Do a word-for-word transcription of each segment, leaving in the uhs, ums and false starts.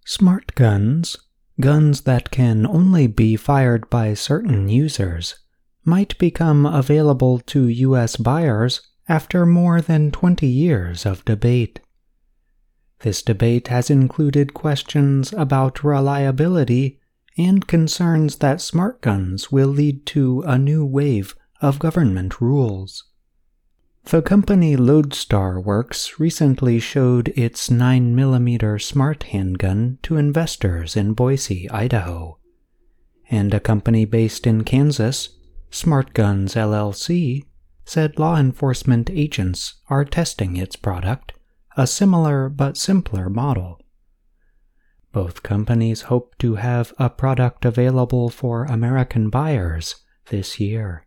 Smart guns, guns that can only be fired by certain users, might become available to U S buyers after more than twenty years of debate. This debate has included questions about reliability and concerns that smart guns will lead to a new wave of government rules. The company Lodestar Works recently showed its nine millimeter smart handgun to investors in Boise, Idaho. And a company based in Kansas, Smart Guns L L C, said law enforcement agents are testing its product, a similar but simpler model. Both companies hope to have a product available for American buyers this year.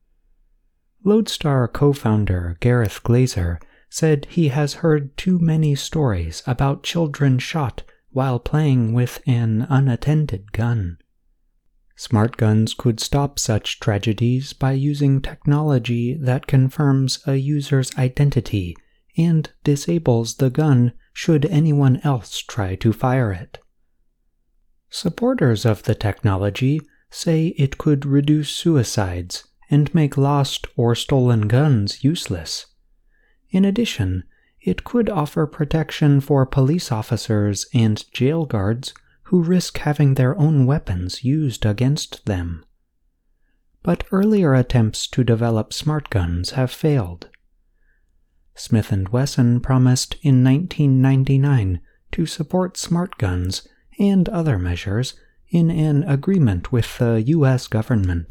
Lodestar co-founder Gareth Glazer said he has heard too many stories about children shot while playing with an unattended gun. Smart guns could stop such tragedies by using technology that confirms a user's identity and disables the gun should anyone else try to fire it. Supporters of the technology say it could reduce suicides and make lost or stolen guns useless. In addition, it could offer protection for police officers and jail guards who risk having their own weapons used against them. But earlier attempts to develop smart guns have failed. Smith and Wesson promised in nineteen ninety-nine to support smart guns and other measures in an agreement with the U S government.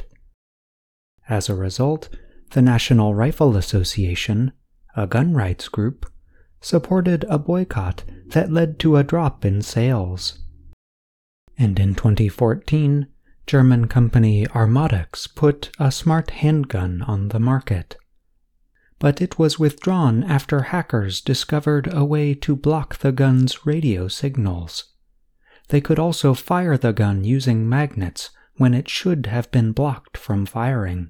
As a result, the National Rifle Association, a gun rights group, supported a boycott that led to a drop in sales. And in twenty fourteen, German company Armatox put a smart handgun on the market. But it was withdrawn after hackers discovered a way to block the gun's radio signals. They could also fire the gun using magnets when it should have been blocked from firing.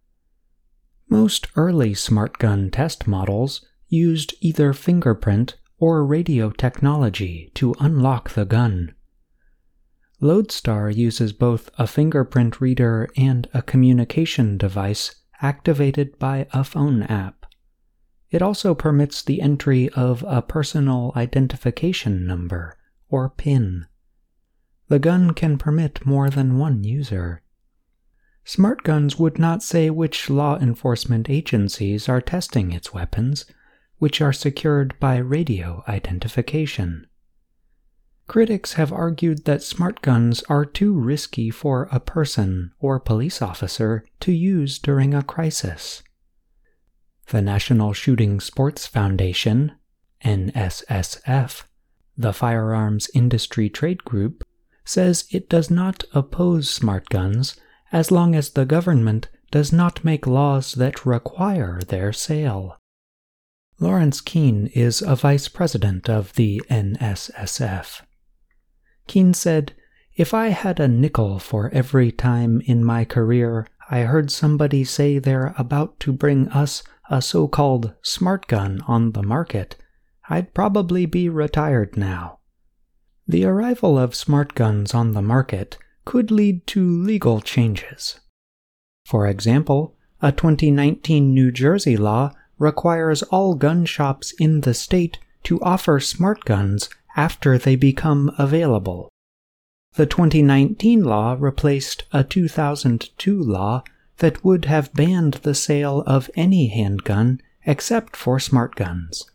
Most early smart gun test models used either fingerprint or radio technology to unlock the gun. Lodestar uses both a fingerprint reader and a communication device activated by a phone app. It also permits the entry of a personal identification number, or PIN. The gun can permit more than one user. Smart guns would not say which law enforcement agencies are testing its weapons, which are secured by radio identification. Critics have argued that smart guns are too risky for a person or police officer to use during a crisis. The National Shooting Sports Foundation, N S S F, the firearms industry trade group, says it does not oppose smart guns as long as the government does not make laws that require their sale. Lawrence Keene is a vice president of the N S S F. Keene said, "If I had a nickel for every time in my career I heard somebody say they're about to bring us a so-called smart gun on the market, I'd probably be retired now." The arrival of smart guns on the market could lead to legal changes. For example, a twenty nineteen New Jersey law requires all gun shops in the state to offer smart guns after they become available. The twenty nineteen law replaced a two thousand two law that would have banned the sale of any handgun except for smart guns.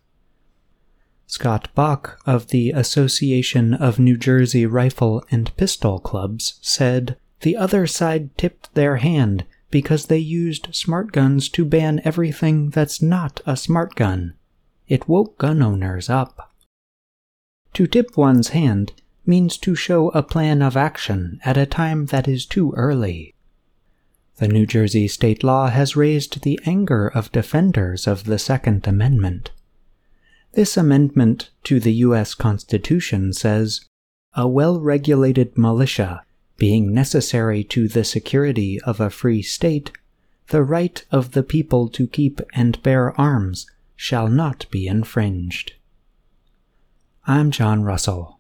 Scott Bach of the Association of New Jersey Rifle and Pistol Clubs said, "The other side tipped their hand because they used smart guns to ban everything that's not a smart gun. It woke gun owners up." To tip one's hand means to show a plan of action at a time that is too early. The New Jersey state law has raised the anger of defenders of the Second Amendment. This amendment to the U S Constitution says, "A well-regulated militia, being necessary to the security of a free state, the right of the people to keep and bear arms shall not be infringed." I'm John Russell.